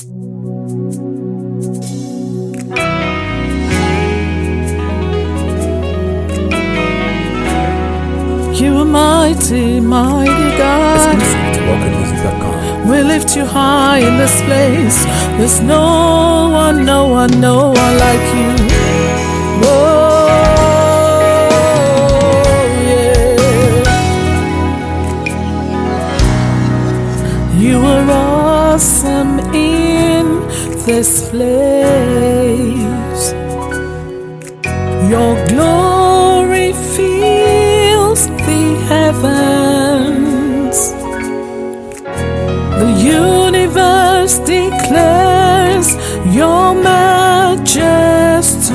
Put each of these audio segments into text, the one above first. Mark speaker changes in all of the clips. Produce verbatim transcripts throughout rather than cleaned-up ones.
Speaker 1: You are mighty, mighty God.
Speaker 2: Exclusive to welcome music dot com.
Speaker 1: We lift you high in this place. There's no one, no one, no one like you. Oh, yeah. You are awesome in this place. Your glory fills the heavens. The universe declares your majesty.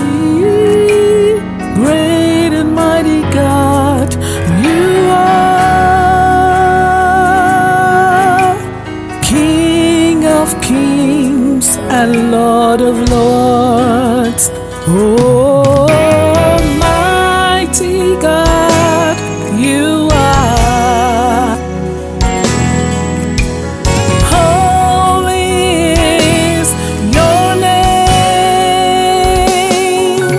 Speaker 1: Great and mighty God, you are King of kings and Lord of lords. Oh, mighty God, you are. Holy is your name.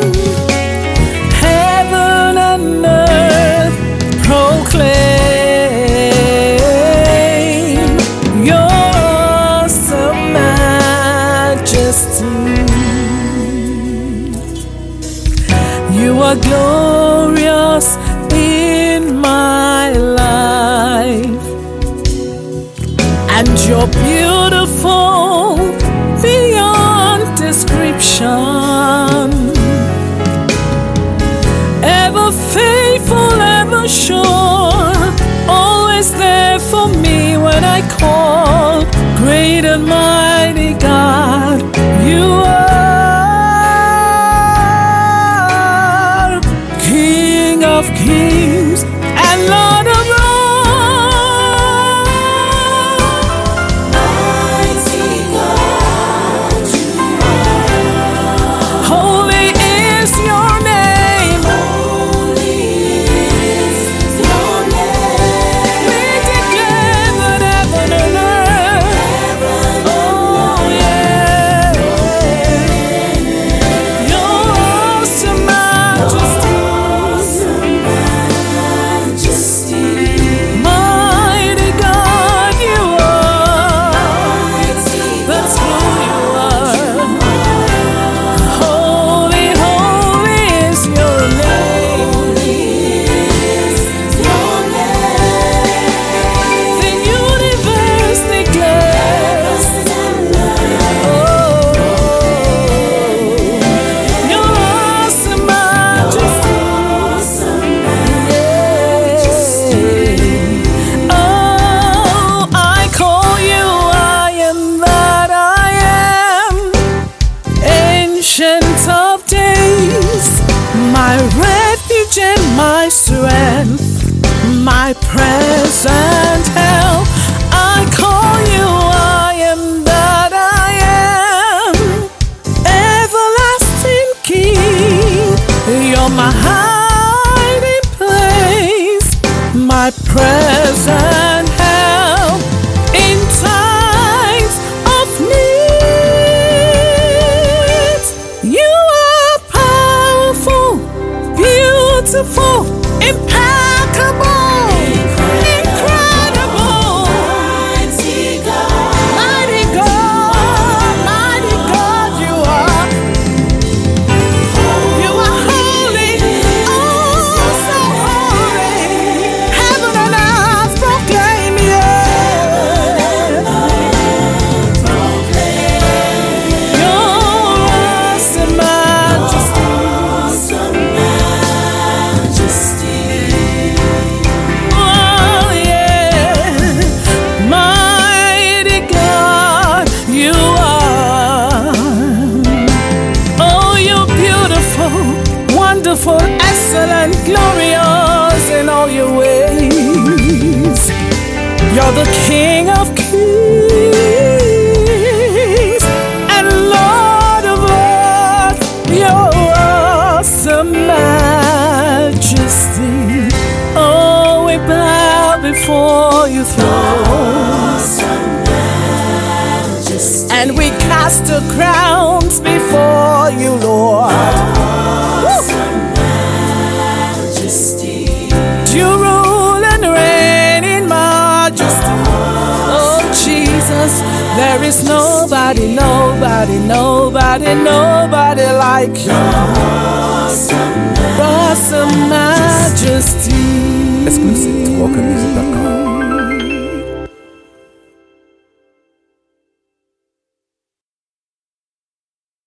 Speaker 1: Heaven and earth proclaim your awesome majesty. You are glorious in my life, and you're beautiful beyond description. Ever faithful, ever sure, always there for me when I call. Great and mighty God, you are King of kings and Lord of lords.
Speaker 3: Mighty God, you are.
Speaker 1: Holy is your name.
Speaker 3: Holy is your name.
Speaker 1: We declare that heaven and earth.
Speaker 3: Heaven
Speaker 1: Oh yeah. Your awesome majesty.
Speaker 3: awesome majesty.
Speaker 1: Mighty God, you are.
Speaker 3: Mighty
Speaker 1: That's who you are.
Speaker 3: God,
Speaker 1: Holy, holy is your name.
Speaker 3: holy is your name.
Speaker 1: The universe declares, oh, your awesome majesty. Oh, I call you, I am that I am, ancient of days, my refuge and my strength, my present help. I call you, I am that I am, everlasting King. You're my hiding place, my present help in times of need. You are powerful, beautiful, impeccable, incredible.
Speaker 3: Mighty God,
Speaker 1: Mighty God, mighty God, you are. You are holy, oh so holy. Heaven and earth proclaim you. Your awesome majesty.
Speaker 3: awesome majesty.
Speaker 1: Oh yeah, mighty God, you are. Oh, you're beautiful, wonderful, excellent, glorious in all your ways. You're the King of kings and Lord of lords. Your awesome majesty. Oh, we bow before your throne
Speaker 3: Awesome majesty.
Speaker 1: and we cast the crowns before you, Lord.
Speaker 3: Awesome majesty.
Speaker 1: You rule and reign in majesty. Oh Jesus, there is nobody, nobody, nobody, nobody like you.
Speaker 3: Awesome
Speaker 1: Awesome majesty.
Speaker 2: Exclusive to Walker Music dot com.